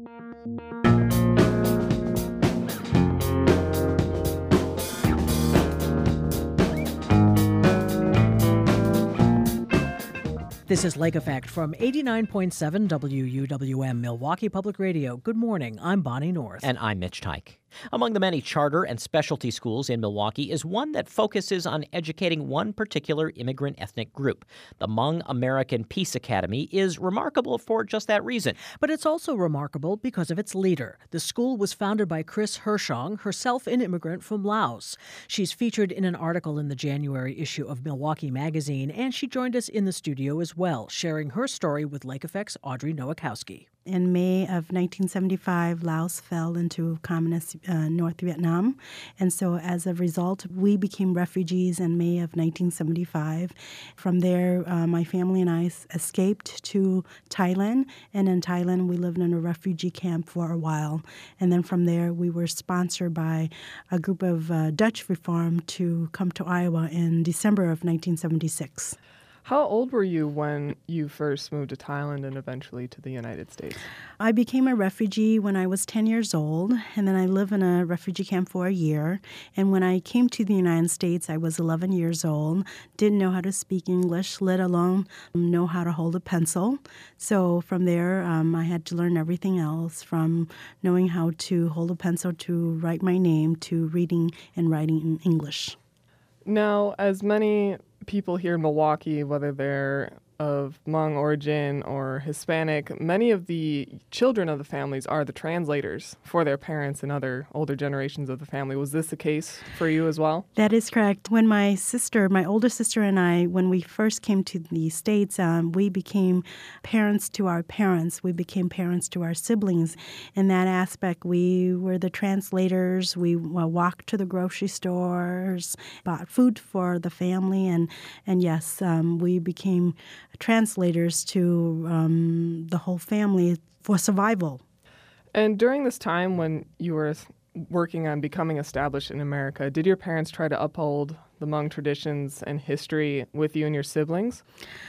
This is Lake Effect from 89.7 WUWM Milwaukee Public Radio. Good morning. I'm Bonnie North. And I'm Mitch Teich. Among the many charter and specialty schools in Milwaukee is one that focuses on educating one particular immigrant ethnic group. The Hmong American Peace Academy is remarkable for just that reason. But it's also remarkable because of its leader. The school was founded by Chris Hershong, herself an immigrant from Laos. She's featured in an article in the January issue of Milwaukee Magazine, and she joined us in the studio as well, sharing her story with Lake Effect's Audrey Nowakowski. In May of 1975, Laos fell into communist North Vietnam. And so as a result, we became refugees in May of 1975. From there, my family and I escaped to Thailand. And in Thailand, we lived in a refugee camp for a while. And then from there, we were sponsored by a group of Dutch Reform to come to Iowa in December of 1976. How old were you when you first moved to Thailand and eventually to the United States? I became a refugee when I was 10 years old, and then I lived in a refugee camp for a year. And when I came to the United States, I was 11 years old, didn't know how to speak English, let alone know how to hold a pencil. So from there, I had to learn everything else, from knowing how to hold a pencil to write my name to reading and writing in English. Now, as many people here in Milwaukee, whether they're of Hmong origin or Hispanic, many of the children of the families are the translators for their parents and other older generations of the family. Was this the case for you as well? That is correct. When my older sister and I, when we first came to the States, we became parents to our parents. We became parents to our siblings. In that aspect, we were the translators. We walked to the grocery stores, bought food for the family, and yes, we became translators to the whole family for survival. And during this time when you were working on becoming established in America, did your parents try to uphold the Hmong traditions and history with you and your siblings?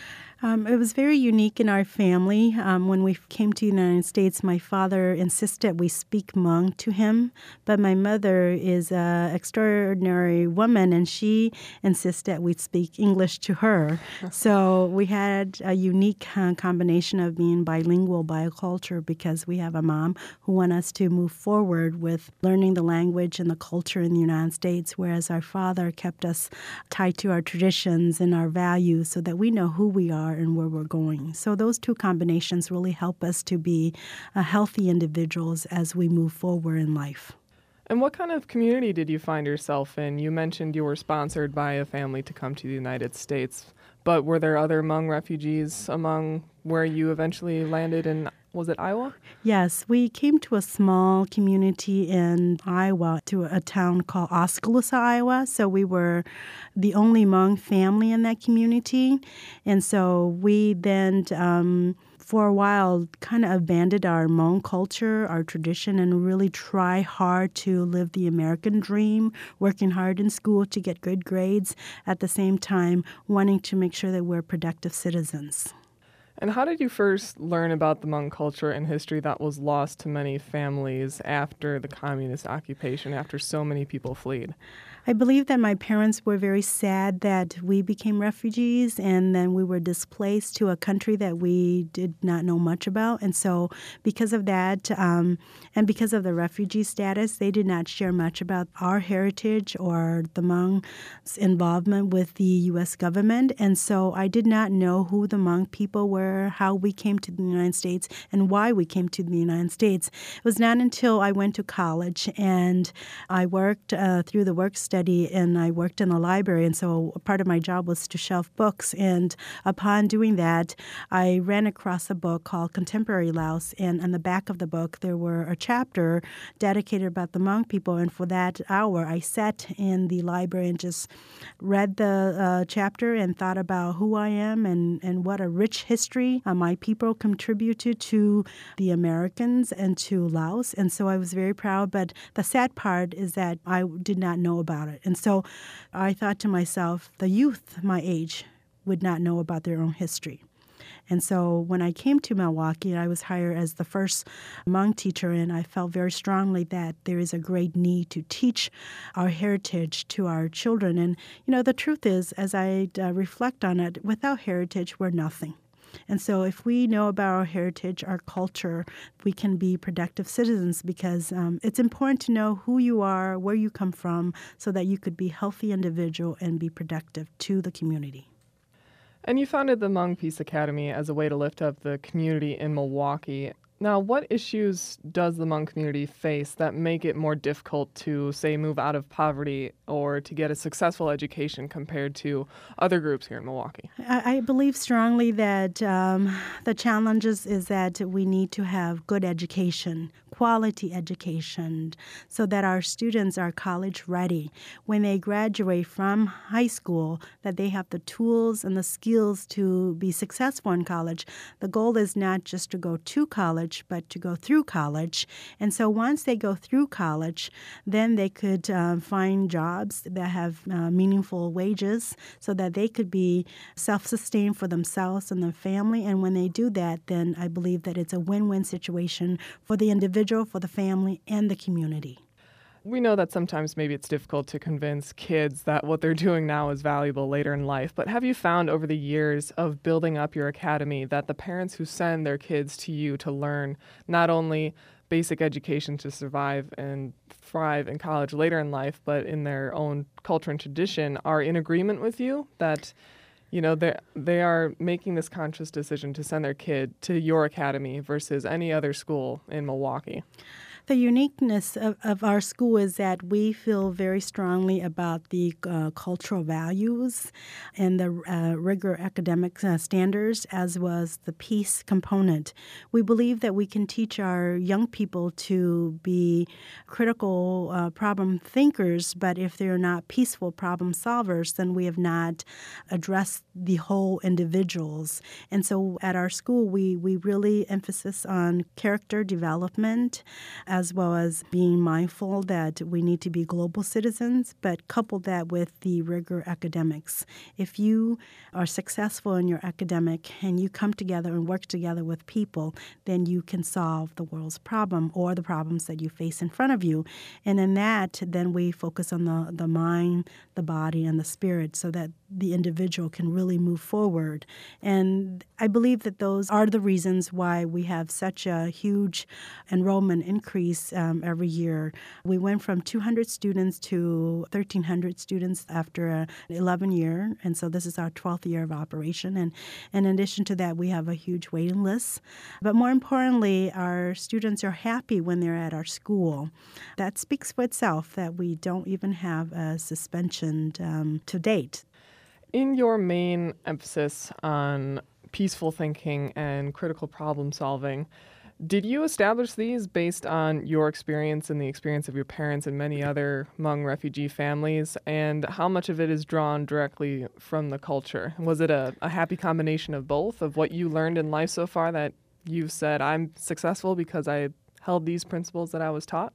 It was very unique in our family. When we came to the United States, my father insisted we speak Hmong to him, but my mother is an extraordinary woman, and she insisted we speak English to her. So we had a unique combination of being bilingual by a culture, because we have a mom who wanted us to move forward with learning the language and the culture in the United States, whereas our father kept us tied to our traditions and our values so that we know who we are and where we're going. So those two combinations really help us to be healthy individuals as we move forward in life. And what kind of community did you find yourself in? You mentioned you were sponsored by a family to come to the United States, but were there other Hmong refugees among where you eventually landed in, was it Iowa? Yes, we came to a small community in Iowa, to a town called Oskaloosa, Iowa. So we were the only Hmong family in that community. And so we then, for a while, kind of abandoned our Hmong culture, our tradition, and really try hard to live the American dream, working hard in school to get good grades, at the same time wanting to make sure that we're productive citizens. And how did you first learn about the Hmong culture and history that was lost to many families after the communist occupation, after so many people fled? I believe that my parents were very sad that we became refugees, and then we were displaced to a country that we did not know much about. And so because of that, and because of the refugee status, they did not share much about our heritage or the Hmong's involvement with the U.S. government. And so I did not know who the Hmong people were, how we came to the United States, and why we came to the United States. It was not until I went to college and I worked through the work study, and I worked in the library, and so part of my job was to shelf books. And upon doing that, I ran across a book called Contemporary Laos, and on the back of the book there were a chapter dedicated about the Hmong people. And for that hour, I sat in the library and just read the chapter and thought about who I am and what a rich history my people contributed to the Americans and to Laos. And so I was very proud, but the sad part is that I did not know about it. And so I thought to myself, the youth my age would not know about their own history. And so when I came to Milwaukee, I was hired as the first Hmong teacher, and I felt very strongly that there is a great need to teach our heritage to our children. And, the truth is, as I reflect on it, without heritage, we're nothing. And so if we know about our heritage, our culture, we can be productive citizens because it's important to know who you are, where you come from, so that you could be a healthy individual and be productive to the community. And you founded the Hmong Peace Academy as a way to lift up the community in Milwaukee. Now, what issues does the Hmong community face that make it more difficult to, say, move out of poverty or to get a successful education compared to other groups here in Milwaukee? I believe strongly that the challenges is that we need to have good education, quality education, so that our students are college ready. When they graduate from high school, that they have the tools and the skills to be successful in college. The goal is not just to go to college, but to go through college. And so once they go through college, then they could find jobs that have meaningful wages so that they could be self-sustained for themselves and their family. And when they do that, then I believe that it's a win-win situation for the individual, for the family, and the community. We know that sometimes maybe it's difficult to convince kids that what they're doing now is valuable later in life, but have you found over the years of building up your academy that the parents who send their kids to you to learn not only basic education to survive and thrive in college later in life, but in their own culture and tradition are in agreement with you that they are making this conscious decision to send their kid to your academy versus any other school in Milwaukee? The uniqueness of our school is that we feel very strongly about the cultural values and the rigor academic standards, as well as the peace component. We believe that we can teach our young people to be critical problem thinkers, but if they're not peaceful problem solvers, then we have not addressed the whole individuals. And so at our school, we really emphasis on character development, as well as being mindful that we need to be global citizens, but couple that with the rigor academics. If you are successful in your academic and you come together and work together with people, then you can solve the world's problem or the problems that you face in front of you. And in that, then we focus on the mind, the body, and the spirit so that the individual can really move forward. And I believe that those are the reasons why we have such a huge enrollment increase every year. We went from 200 students to 1,300 students after an 11 year, and so this is our 12th year of operation. And in addition to that, we have a huge waiting list. But more importantly, our students are happy when they're at our school. That speaks for itself that we don't even have a suspension to date. In your main emphasis on peaceful thinking and critical problem solving, did you establish these based on your experience and the experience of your parents and many other Hmong refugee families? And how much of it is drawn directly from the culture? Was it a happy combination of both, of what you learned in life so far that you've said, I'm successful because I held these principles that I was taught?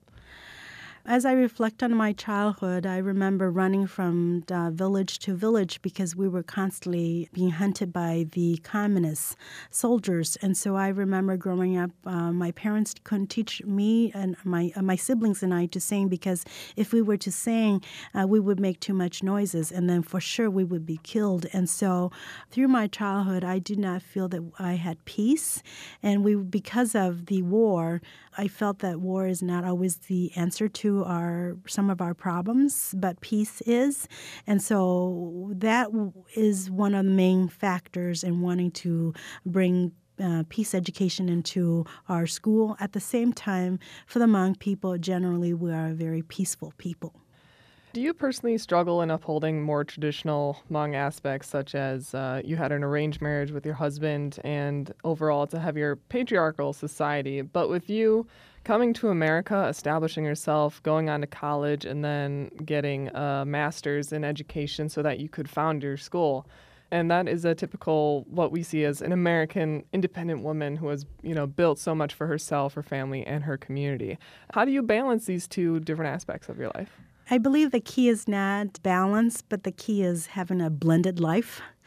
As I reflect on my childhood, I remember running from village to village because we were constantly being hunted by the communist soldiers. And so I remember growing up, my parents couldn't teach me and my siblings and I to sing because if we were to sing, we would make too much noises, and then for sure we would be killed. And so through my childhood, I did not feel that I had peace. And because of the war, I felt that war is not always the answer to some of our problems, but peace is. And so that is one of the main factors in wanting to bring peace education into our school. At the same time, for the Hmong people, generally, we are a very peaceful people. Do you personally struggle in upholding more traditional Hmong aspects, such as you had an arranged marriage with your husband and overall it's a heavier patriarchal society, but with you coming to America, establishing yourself, going on to college, and then getting a master's in education so that you could found your school? And that is a typical, what we see as an American independent woman who has, built so much for herself, her family, and her community. How do you balance these two different aspects of your life? I believe the key is not balance, but the key is having a blended life.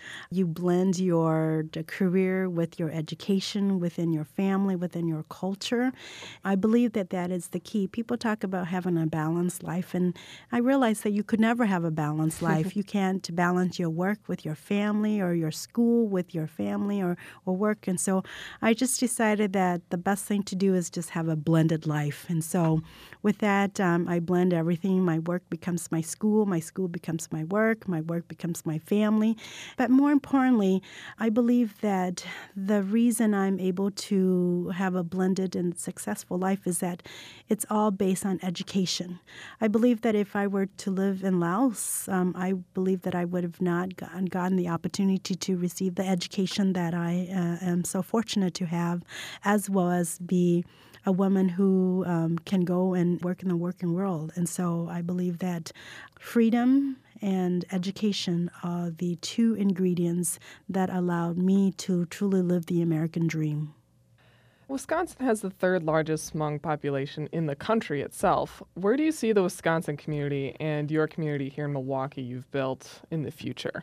You blend the career with your education, within your family, within your culture. I believe that that is the key. People talk about having a balanced life, and I realize that you could never have a balanced life. You can't balance your work with your family or your school with your family or work. And so I just decided that the best thing to do is just have a blended life. And so with that, I blend everything. My work becomes my school becomes my work becomes my family. But more importantly, I believe that the reason I'm able to have a blended and successful life is that it's all based on education. I believe that if I were to live in Laos, I believe that I would have not gotten the opportunity to receive the education that I am so fortunate to have, as well as be a woman who can go and work in the working world. And so I believe that freedom and education are the two ingredients that allowed me to truly live the American dream. Wisconsin has the third largest Hmong population in the country itself. Where do you see the Wisconsin community and your community here in Milwaukee you've built in the future?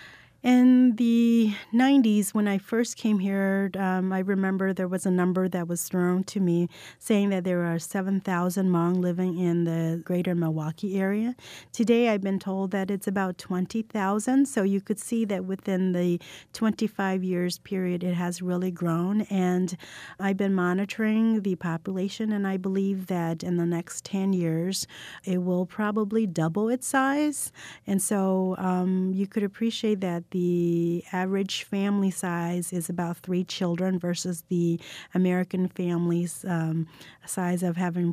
In the 90s, when I first came here, I remember there was a number that was thrown to me saying that there are 7,000 Hmong living in the greater Milwaukee area. Today, I've been told that it's about 20,000. So you could see that within the 25 years period, it has really grown. And I've been monitoring the population, and I believe that in the next 10 years, it will probably double its size. And so you could appreciate that the average family size is about 3 children versus the American family's size of having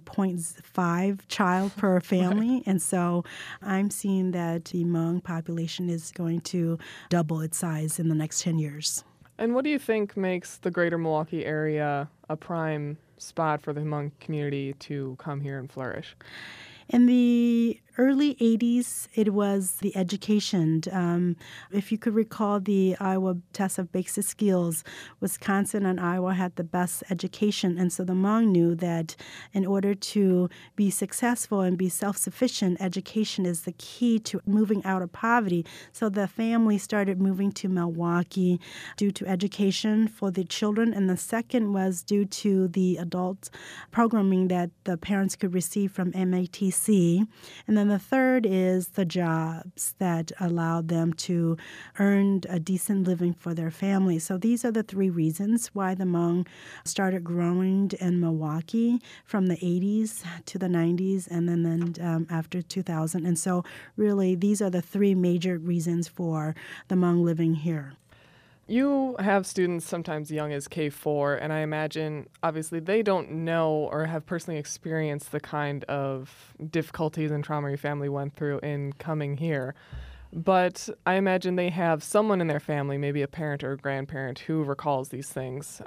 0.5 child per family. And so I'm seeing that the Hmong population is going to double its size in the next 10 years. And what do you think makes the greater Milwaukee area a prime spot for the Hmong community to come here and flourish? In the early 80s, it was the education. If you could recall the Iowa test of basic skills, Wisconsin and Iowa had the best education. And so the Hmong knew that in order to be successful and be self-sufficient, education is the key to moving out of poverty. So the family started moving to Milwaukee due to education for the children. And the second was due to the adult programming that the parents could receive from MATC. And then the third is the jobs that allowed them to earn a decent living for their family. So these are the three reasons why the Hmong started growing in Milwaukee from the 80s to the 90s and then after 2000. And so really these are the three major reasons for the Hmong living here. You have students sometimes young as K4, and I imagine, obviously, they don't know or have personally experienced the kind of difficulties and trauma your family went through in coming here. But I imagine they have someone in their family, maybe a parent or a grandparent, who recalls these things.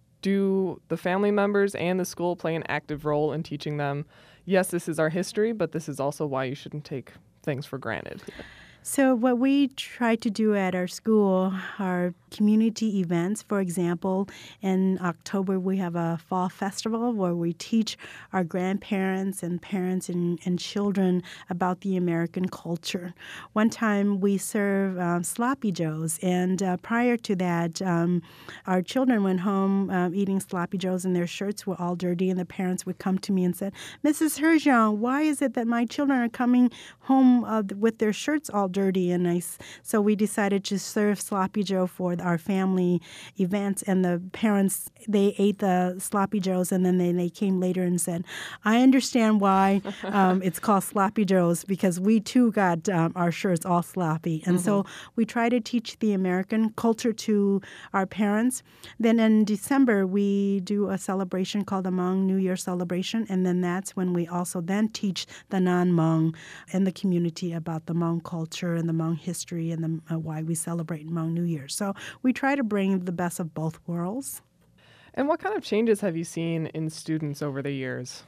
Do the family members and the school play an active role in teaching them, yes, this is our history, but this is also why you shouldn't take things for granted? So what we try to do at our school are community events. For example, in October, we have a fall festival where we teach our grandparents and parents and children about the American culture. One time, we serve sloppy joes, and prior to that, our children went home eating sloppy joes, and their shirts were all dirty, and the parents would come to me and said, "Mrs. Herjong, why is it that my children are coming home with their shirts all dirty?" And so we decided to serve sloppy joe for our family events, and the parents, they ate the sloppy joes, and then they came later and said, "I understand why it's called sloppy joes, because we too got our shirts all sloppy." And so we try to teach the American culture to our parents. Then in December, we do a celebration called the Hmong New Year celebration, and then that's when we also then teach the non-Hmong in the community about the Hmong culture and the Hmong history and why we celebrate Hmong New Year. So we try to bring the best of both worlds. And what kind of changes have you seen in students over the years?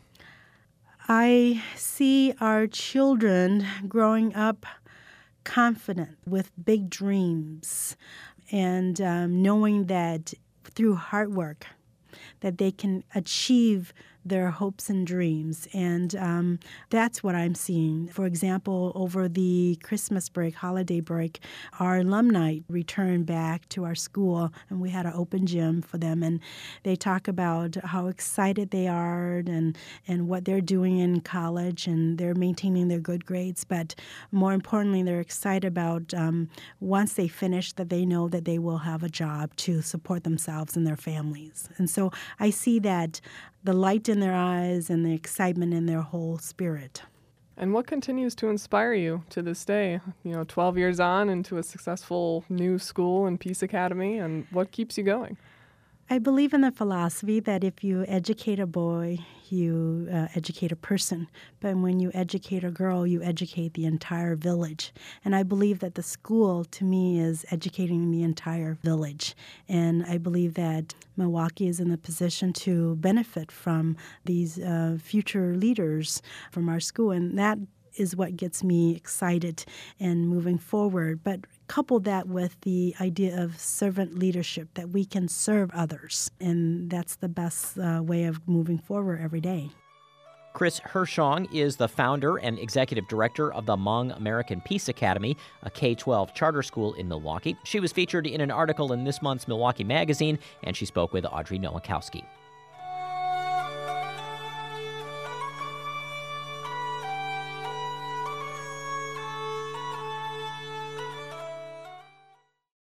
I see our children growing up confident with big dreams and knowing that through hard work that they can achieve their hopes and dreams. And that's what I'm seeing. For example, over the Christmas break, holiday break, our alumni returned back to our school, and we had an open gym for them. And they talk about how excited they are and what they're doing in college, and they're maintaining their good grades. But more importantly, they're excited about once they finish, that they know that they will have a job to support themselves and their families. And so I see that the light in their eyes and the excitement in their whole spirit. And what continues to inspire you to this day? 12 years on into a successful new school and Peace Academy, and what keeps you going? I believe in the philosophy that if you educate a boy, you educate a person. But when you educate a girl, you educate the entire village. And I believe that the school, to me, is educating the entire village. And I believe that Milwaukee is in the position to benefit from these future leaders from our school. And that is what gets me excited and moving forward. But couple that with the idea of servant leadership, that we can serve others. And that's the best way of moving forward every day. Chris Hershong is the founder and executive director of the Hmong American Peace Academy, a K-12 charter school in Milwaukee. She was featured in an article in this month's Milwaukee Magazine, and she spoke with Audrey Nowakowski.